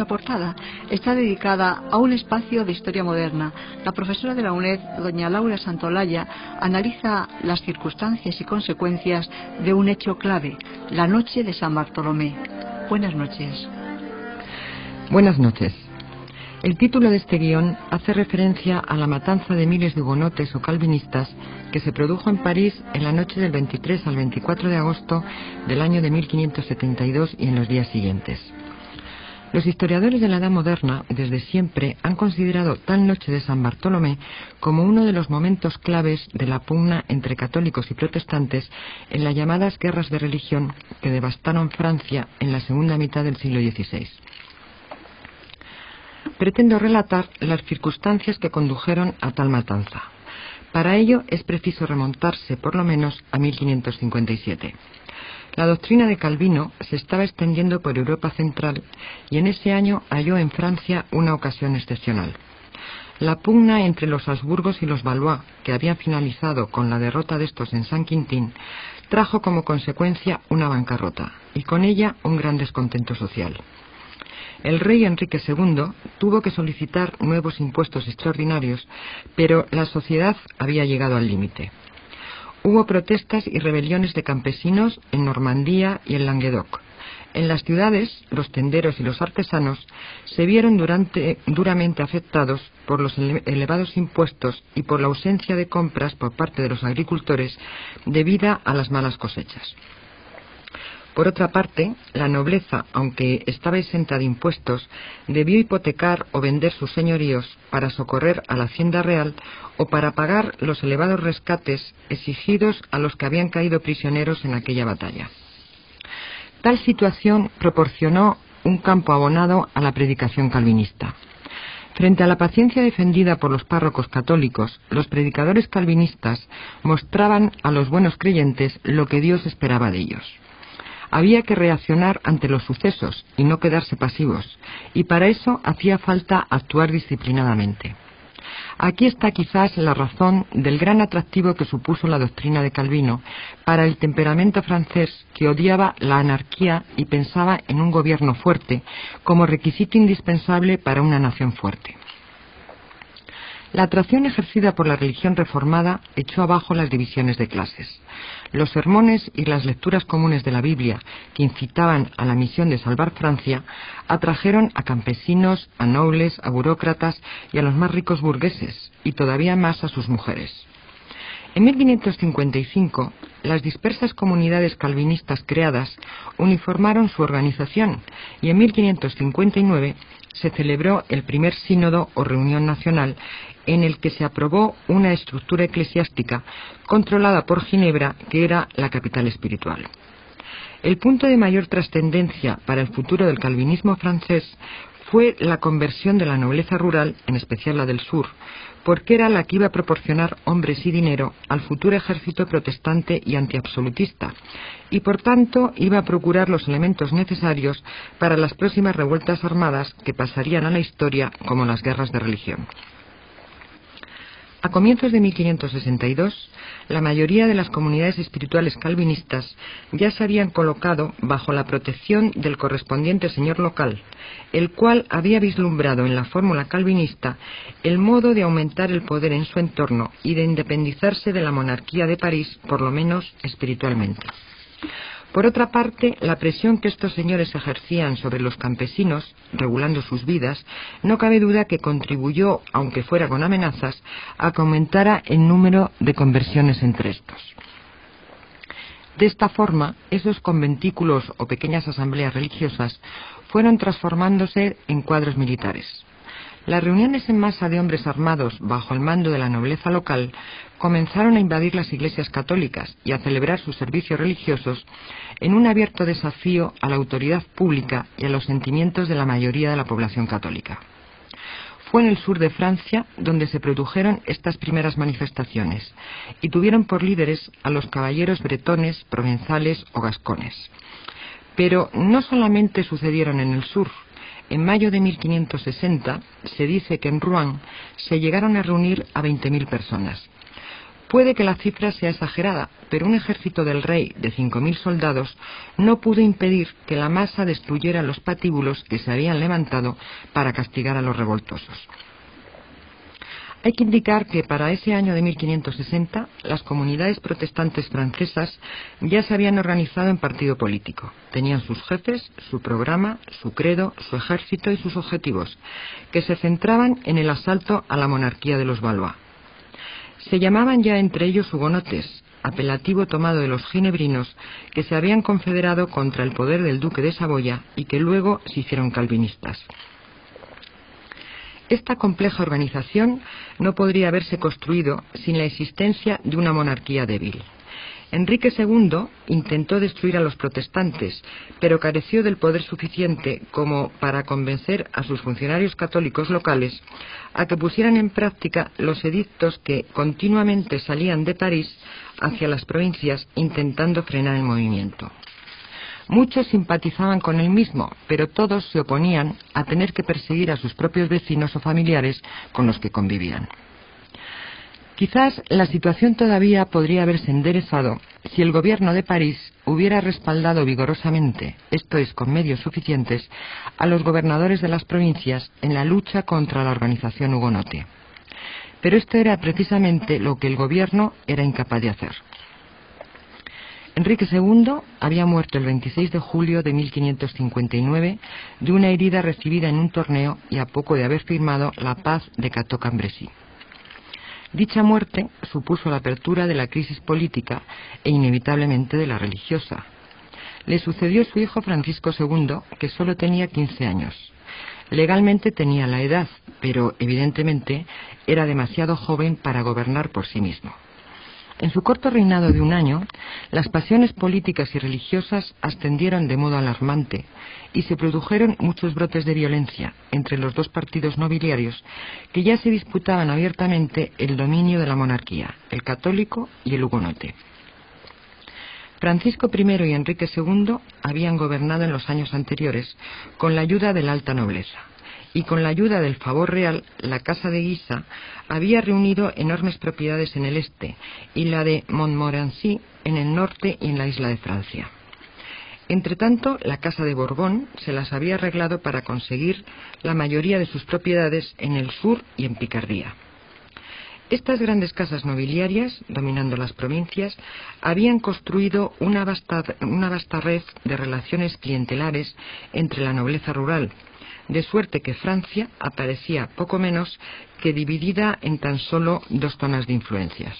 portada está dedicada a un espacio de historia moderna. La profesora de la UNED, doña Laura Santolaya, analiza las circunstancias y consecuencias de un hecho clave, la noche de San Bartolomé. Buenas noches. Buenas noches. El título de este guión hace referencia a la matanza de miles de hugonotes o calvinistas que se produjo en París en la noche del 23 al 24 de agosto del año de 1572 y en los días siguientes. Los historiadores de la Edad Moderna, desde siempre, han considerado tal noche de San Bartolomé como uno de los momentos claves de la pugna entre católicos y protestantes en las llamadas guerras de religión que devastaron Francia en la segunda mitad del siglo XVI. Pretendo relatar las circunstancias que condujeron a tal matanza. Para ello es preciso remontarse por lo menos a 1557. La doctrina de Calvino se estaba extendiendo por Europa Central y en ese año halló en Francia una ocasión excepcional. La pugna entre los Habsburgos y los Valois, que habían finalizado con la derrota de estos en San Quintín, trajo como consecuencia una bancarrota y con ella un gran descontento social. El rey Enrique II tuvo que solicitar nuevos impuestos extraordinarios, pero la sociedad había llegado al límite. Hubo protestas y rebeliones de campesinos en Normandía y en Languedoc. En las ciudades, los tenderos y los artesanos se vieron duramente afectados por los elevados impuestos y por la ausencia de compras por parte de los agricultores debida a las malas cosechas. Por otra parte, la nobleza, aunque estaba exenta de impuestos, debió hipotecar o vender sus señoríos para socorrer a la hacienda real o para pagar los elevados rescates exigidos a los que habían caído prisioneros en aquella batalla. Tal situación proporcionó un campo abonado a la predicación calvinista. Frente a la paciencia defendida por los párrocos católicos, los predicadores calvinistas mostraban a los buenos creyentes lo que Dios esperaba de ellos. Había que reaccionar ante los sucesos y no quedarse pasivos, y para eso hacía falta actuar disciplinadamente. Aquí está quizás la razón del gran atractivo que supuso la doctrina de Calvino para el temperamento francés, que odiaba la anarquía y pensaba en un gobierno fuerte como requisito indispensable para una nación fuerte. La atracción ejercida por la religión reformada echó abajo las divisiones de clases. Los sermones y las lecturas comunes de la Biblia, que incitaban a la misión de salvar Francia, atrajeron a campesinos, a nobles, a burócratas y a los más ricos burgueses, y todavía más a sus mujeres. En 1555, las dispersas comunidades calvinistas creadas uniformaron su organización y en 1559 se celebró el primer sínodo o reunión nacional en el que se aprobó una estructura eclesiástica controlada por Ginebra, que era la capital espiritual. El punto de mayor trascendencia para el futuro del calvinismo francés fue la conversión de la nobleza rural, en especial la del sur, porque era la que iba a proporcionar hombres y dinero al futuro ejército protestante y antiabsolutista, y por tanto iba a procurar los elementos necesarios para las próximas revueltas armadas que pasarían a la historia como las guerras de religión. A comienzos de 1562, la mayoría de las comunidades espirituales calvinistas ya se habían colocado bajo la protección del correspondiente señor local, el cual había vislumbrado en la fórmula calvinista el modo de aumentar el poder en su entorno y de independizarse de la monarquía de París, por lo menos espiritualmente. Por otra parte, la presión que estos señores ejercían sobre los campesinos, regulando sus vidas, no cabe duda que contribuyó, aunque fuera con amenazas, a que aumentara el número de conversiones entre estos. De esta forma, esos conventículos o pequeñas asambleas religiosas fueron transformándose en cuadros militares. Las reuniones en masa de hombres armados bajo el mando de la nobleza local comenzaron a invadir las iglesias católicas y a celebrar sus servicios religiosos en un abierto desafío a la autoridad pública y a los sentimientos de la mayoría de la población católica. Fue en el sur de Francia donde se produjeron estas primeras manifestaciones y tuvieron por líderes a los caballeros bretones, provenzales o gascones. Pero no solamente sucedieron en el sur. En mayo de 1560 se dice que en Rouen se llegaron a reunir a 20.000 personas. Puede que la cifra sea exagerada, pero un ejército del rey de 5.000 soldados no pudo impedir que la masa destruyera los patíbulos que se habían levantado para castigar a los revoltosos. Hay que indicar que para ese año de 1560 las comunidades protestantes francesas ya se habían organizado en partido político. Tenían sus jefes, su programa, su credo, su ejército y sus objetivos, que se centraban en el asalto a la monarquía de los Valois. Se llamaban ya entre ellos hugonotes, apelativo tomado de los ginebrinos que se habían confederado contra el poder del duque de Saboya y que luego se hicieron calvinistas. Esta compleja organización no podría haberse construido sin la existencia de una monarquía débil. Enrique II intentó destruir a los protestantes, pero careció del poder suficiente como para convencer a sus funcionarios católicos locales a que pusieran en práctica los edictos que continuamente salían de París hacia las provincias intentando frenar el movimiento. Muchos simpatizaban con él mismo, pero todos se oponían a tener que perseguir a sus propios vecinos o familiares con los que convivían. Quizás la situación todavía podría haberse enderezado si el gobierno de París hubiera respaldado vigorosamente, esto es, con medios suficientes, a los gobernadores de las provincias en la lucha contra la organización hugonote. Pero esto era precisamente lo que el gobierno era incapaz de hacer. Enrique II había muerto el 26 de julio de 1559 de una herida recibida en un torneo y a poco de haber firmado la paz de Cateau-Cambrésis. Dicha muerte supuso la apertura de la crisis política e inevitablemente de la religiosa. Le sucedió su hijo Francisco II, que solo tenía 15 años. Legalmente tenía la edad, pero evidentemente era demasiado joven para gobernar por sí mismo. En su corto reinado de un año, las pasiones políticas y religiosas ascendieron de modo alarmante y se produjeron muchos brotes de violencia entre los dos partidos nobiliarios que ya se disputaban abiertamente el dominio de la monarquía, el católico y el hugonote. Francisco I y Enrique II habían gobernado en los años anteriores con la ayuda de la alta nobleza. Y con la ayuda del favor real, la Casa de Guisa había reunido enormes propiedades en el este y la de Montmorency en el norte y en la isla de Francia. Entretanto, la Casa de Borbón se las había arreglado para conseguir la mayoría de sus propiedades en el sur y en Picardía. Estas grandes casas nobiliarias, dominando las provincias, habían construido una vasta red de relaciones clientelares entre la nobleza rural, de suerte que Francia aparecía poco menos que dividida en tan solo dos zonas de influencias.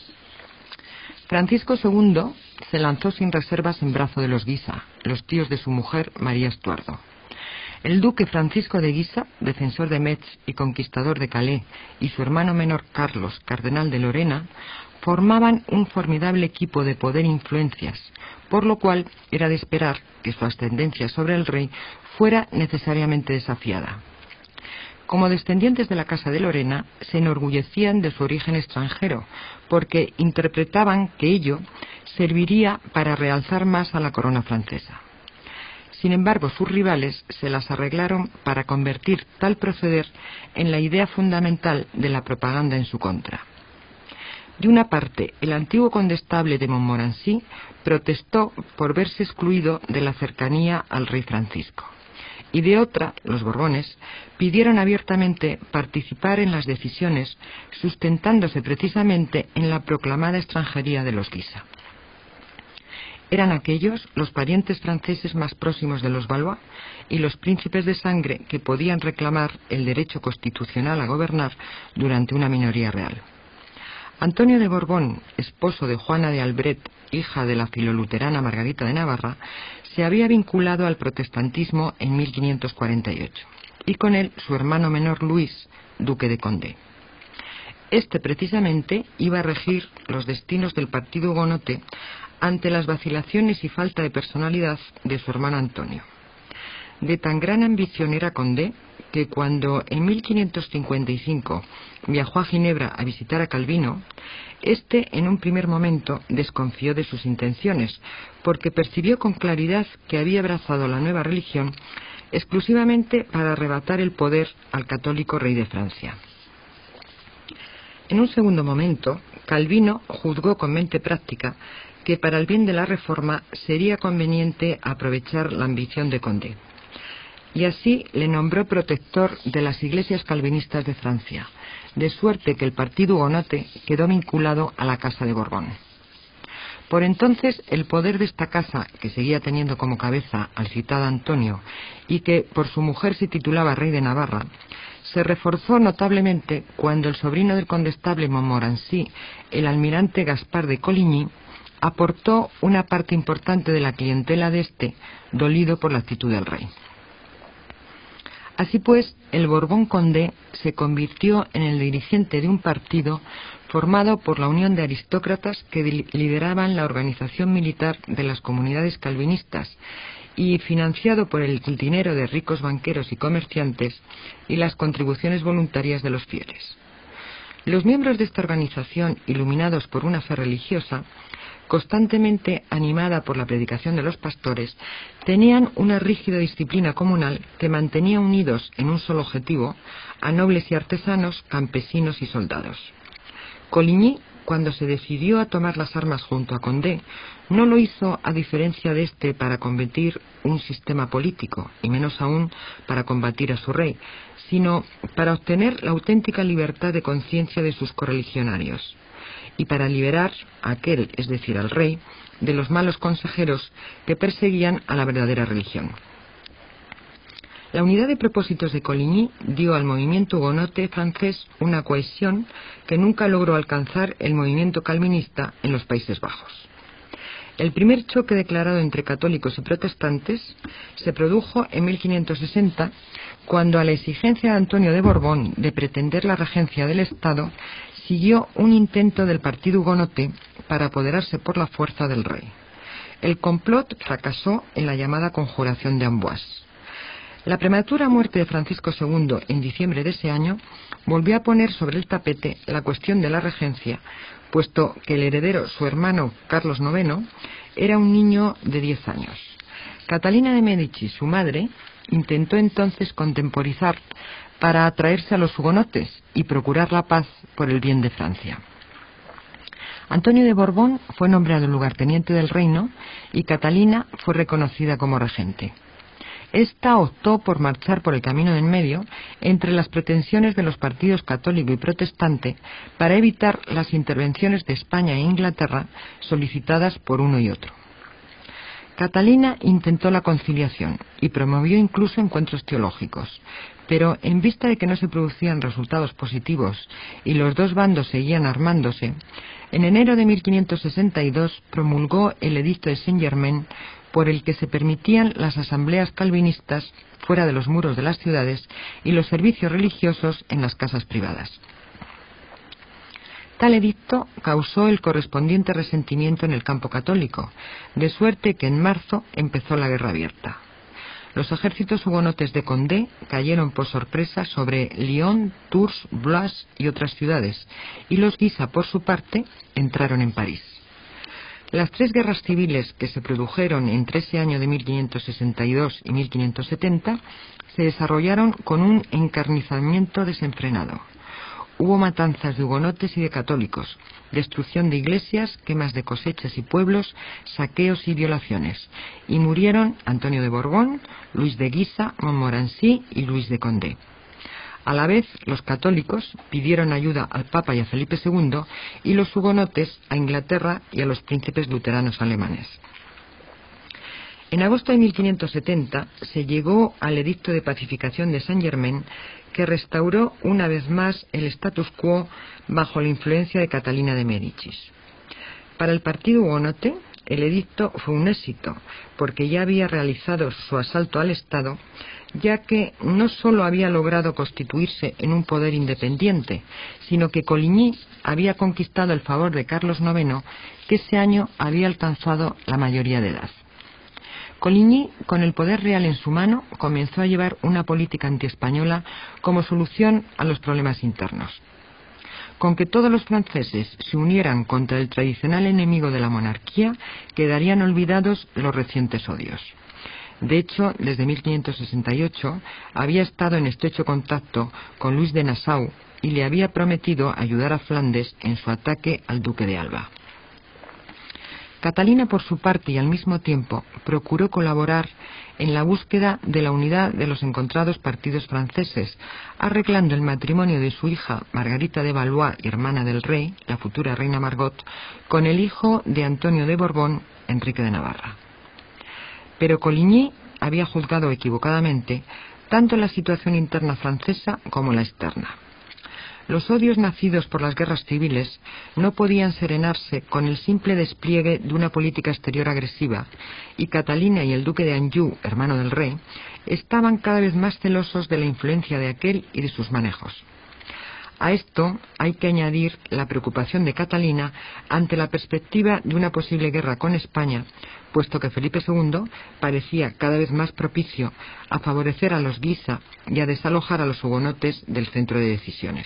Francisco II se lanzó sin reservas en brazo de los Guisa, los tíos de su mujer María Estuardo. El duque Francisco de Guisa, defensor de Metz y conquistador de Calais, y su hermano menor Carlos, cardenal de Lorena, formaban un formidable equipo de poder e influencias, por lo cual era de esperar que su ascendencia sobre el rey fuera necesariamente desafiada. Como descendientes de la Casa de Lorena, se enorgullecían de su origen extranjero, porque interpretaban que ello serviría para realzar más a la corona francesa. Sin embargo, sus rivales se las arreglaron para convertir tal proceder en la idea fundamental de la propaganda en su contra. De una parte, el antiguo condestable de Montmorency protestó por verse excluido de la cercanía al rey Francisco. Y de otra, los Borbones pidieron abiertamente participar en las decisiones, sustentándose precisamente en la proclamada extranjería de los Guisa. Eran aquellos los parientes franceses más próximos de los Valois y los príncipes de sangre que podían reclamar el derecho constitucional a gobernar durante una minoría real. Antonio de Borbón, esposo de Juana de Albret, hija de la filoluterana Margarita de Navarra, se había vinculado al protestantismo en 1548, y con él su hermano menor Luis, duque de Condé. Este precisamente iba a regir los destinos del partido hugonote ante las vacilaciones y falta de personalidad de su hermano Antonio. De tan gran ambición era Condé que cuando en 1555 viajó a Ginebra a visitar a Calvino, este en un primer momento desconfió de sus intenciones, porque percibió con claridad que había abrazado la nueva religión exclusivamente para arrebatar el poder al católico rey de Francia. En un segundo momento, Calvino juzgó con mente práctica que para el bien de la reforma sería conveniente aprovechar la ambición de Condé, y así le nombró protector de las iglesias calvinistas de Francia, de suerte que el partido hugonote quedó vinculado a la Casa de Borbón. Por entonces el poder de esta casa, que seguía teniendo como cabeza al citado Antonio y que por su mujer se titulaba rey de Navarra, se reforzó notablemente cuando el sobrino del condestable Montmorency, el almirante Gaspar de Coligny, aportó una parte importante de la clientela de este, dolido por la actitud del rey. Así pues, el Borbón-Condé se convirtió en el dirigente de un partido formado por la unión de aristócratas que lideraban la organización militar de las comunidades calvinistas y financiado por el dinero de ricos banqueros y comerciantes y las contribuciones voluntarias de los fieles. Los miembros de esta organización, iluminados por una fe religiosa, constantemente animada por la predicación de los pastores, tenían una rígida disciplina comunal que mantenía unidos en un solo objetivo a nobles y artesanos, campesinos y soldados. Coligny, cuando se decidió a tomar las armas junto a Condé, no lo hizo a diferencia de este para combatir un sistema político, y menos aún para combatir a su rey, sino para obtener la auténtica libertad de conciencia de sus correligionarios y para liberar a aquel, es decir, al rey, de los malos consejeros que perseguían a la verdadera religión. La unidad de propósitos de Coligny dio al movimiento hugonote francés una cohesión que nunca logró alcanzar el movimiento calvinista en los Países Bajos. El primer choque declarado entre católicos y protestantes se produjo en 1560, cuando a la exigencia de Antonio de Borbón de pretender la regencia del Estado siguió un intento del partido hugonote para apoderarse por la fuerza del rey. El complot fracasó en la llamada Conjuración de Amboise. La prematura muerte de Francisco II en diciembre de ese año volvió a poner sobre el tapete la cuestión de la regencia, puesto que el heredero, su hermano Carlos IX, era un niño de 10 años. Catalina de Médici, su madre, intentó entonces contemporizar para atraerse a los hugonotes y procurar la paz por el bien de Francia. Antonio de Borbón fue nombrado lugarteniente del reino y Catalina fue reconocida como regente. Esta optó por marchar por el camino en medio entre las pretensiones de los partidos católico y protestante para evitar las intervenciones de España e Inglaterra solicitadas por uno y otro. Catalina intentó la conciliación y promovió incluso encuentros teológicos, pero en vista de que no se producían resultados positivos y los dos bandos seguían armándose, en enero de 1562 promulgó el Edicto de Saint-Germain, por el que se permitían las asambleas calvinistas fuera de los muros de las ciudades y los servicios religiosos en las casas privadas. Tal edicto causó el correspondiente resentimiento en el campo católico, de suerte que en marzo empezó la guerra abierta. Los ejércitos hugonotes de Condé cayeron por sorpresa sobre Lyon, Tours, Blois y otras ciudades, y los Guisa, por su parte, entraron en París. Las tres guerras civiles que se produjeron entre ese año de 1562 y 1570 se desarrollaron con un encarnizamiento desenfrenado. Hubo matanzas de hugonotes y de católicos, destrucción de iglesias, quemas de cosechas y pueblos, saqueos y violaciones, y murieron Antonio de Borbón, Luis de Guisa, Montmorency y Luis de Condé. A la vez, los católicos pidieron ayuda al Papa y a Felipe II, y los hugonotes a Inglaterra y a los príncipes luteranos alemanes. En agosto de 1570 se llegó al Edicto de Pacificación de Saint-Germain, que restauró una vez más el status quo bajo la influencia de Catalina de Médicis. Para el partido hugonote, el edicto fue un éxito, porque ya había realizado su asalto al Estado, ya que no solo había logrado constituirse en un poder independiente, sino que Coligny había conquistado el favor de Carlos IX, que ese año había alcanzado la mayoría de edad. Coligny, con el poder real en su mano, comenzó a llevar una política antiespañola como solución a los problemas internos. Con que todos los franceses se unieran contra el tradicional enemigo de la monarquía, quedarían olvidados los recientes odios. De hecho, desde 1568 había estado en estrecho contacto con Luis de Nassau, y le había prometido ayudar a Flandes en su ataque al duque de Alba. Catalina, por su parte, y al mismo tiempo, procuró colaborar en la búsqueda de la unidad de los encontrados partidos franceses, arreglando el matrimonio de su hija Margarita de Valois y hermana del rey, la futura reina Margot, con el hijo de Antonio de Borbón, Enrique de Navarra. Pero Coligny había juzgado equivocadamente tanto la situación interna francesa como la externa. Los odios nacidos por las guerras civiles no podían serenarse con el simple despliegue de una política exterior agresiva, y Catalina y el duque de Anjou, hermano del rey, estaban cada vez más celosos de la influencia de aquel y de sus manejos. A esto hay que añadir la preocupación de Catalina ante la perspectiva de una posible guerra con España, puesto que Felipe II parecía cada vez más propicio a favorecer a los Guisa y a desalojar a los hugonotes del centro de decisiones.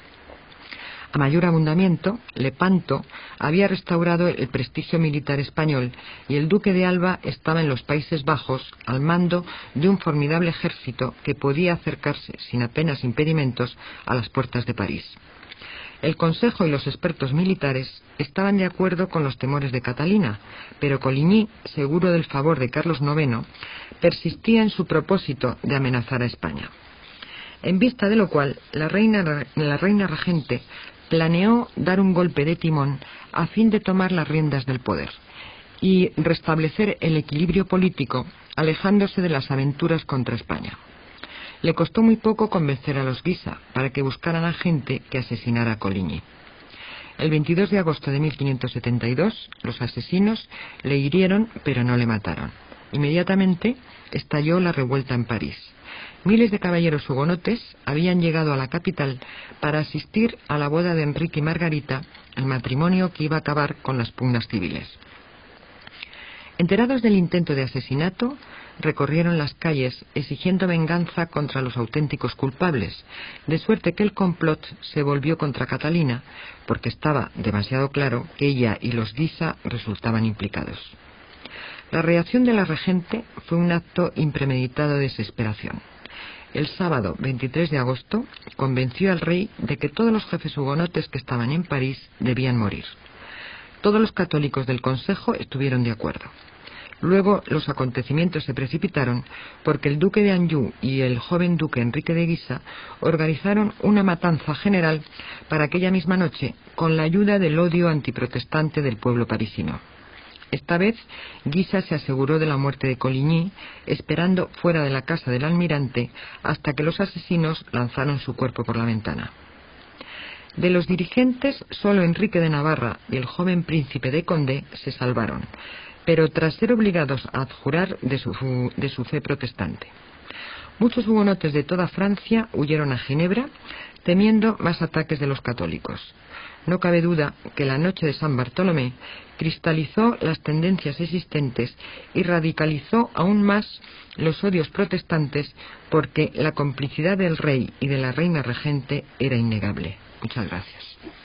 A mayor abundamiento, Lepanto había restaurado el prestigio militar español y el duque de Alba estaba en los Países Bajos al mando de un formidable ejército que podía acercarse sin apenas impedimentos a las puertas de París. El Consejo y los expertos militares estaban de acuerdo con los temores de Catalina, pero Coligny, seguro del favor de Carlos IX, persistía en su propósito de amenazar a España. En vista de lo cual, la reina regente planeó dar un golpe de timón a fin de tomar las riendas del poder y restablecer el equilibrio político, alejándose de las aventuras contra España. Le costó muy poco convencer a los Guisa para que buscaran a gente que asesinara a Coligny. El 22 de agosto de 1572, los asesinos le hirieron, pero no le mataron. Inmediatamente estalló la revuelta en París. Miles de caballeros hugonotes habían llegado a la capital para asistir a la boda de Enrique y Margarita, el matrimonio que iba a acabar con las pugnas civiles. Enterados del intento de asesinato, recorrieron las calles exigiendo venganza contra los auténticos culpables, de suerte que el complot se volvió contra Catalina, porque estaba demasiado claro que ella y los Guisa resultaban implicados. La reacción de la regente fue un acto impremeditado de desesperación. El sábado 23 de agosto convenció al rey de que todos los jefes hugonotes que estaban en París debían morir. Todos los católicos del Consejo estuvieron de acuerdo. Luego los acontecimientos se precipitaron porque el duque de Anjou y el joven duque Enrique de Guisa organizaron una matanza general para aquella misma noche con la ayuda del odio antiprotestante del pueblo parisino. Esta vez, Guisa se aseguró de la muerte de Coligny, esperando fuera de la casa del almirante hasta que los asesinos lanzaron su cuerpo por la ventana. De los dirigentes, solo Enrique de Navarra y el joven príncipe de Condé se salvaron, pero tras ser obligados a abjurar de su fe protestante. Muchos hugonotes de toda Francia huyeron a Ginebra, temiendo más ataques de los católicos. No cabe duda que la noche de San Bartolomé cristalizó las tendencias existentes y radicalizó aún más los odios protestantes, porque la complicidad del rey y de la reina regente era innegable. Muchas gracias.